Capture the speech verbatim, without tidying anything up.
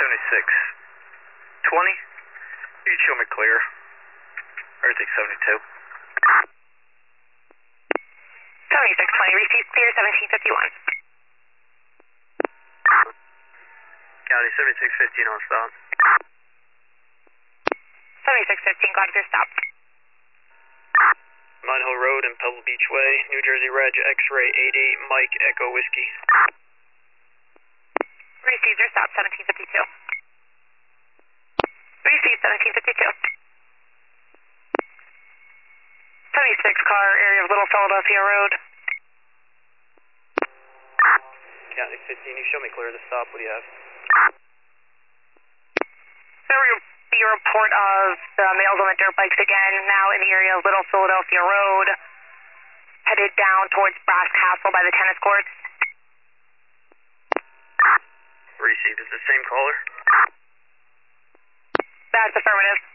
seventy-six twenty. You can show me clear. Everything seventy-two. seventy-six twenty, receive clear seventeen fifty-one. County seventy-six fifteen on stop. seventy-six fifteen, got your stop. Mine Hill Road and Pebble Beach Way, New Jersey Reg X-Ray eighty-eight Mike Echo Whiskey. Receive your stop, seventeen fifty-two. Receive seventeen fifty-two. seventy-six car, area of Little Philadelphia Road. County fifteen, you show me clear to stop. What do you have? There will be a report of the males on the dirt bikes again, now in the area of Little Philadelphia Road, headed down towards Brass Castle by the tennis courts. Received. Is the same caller? That's affirmative.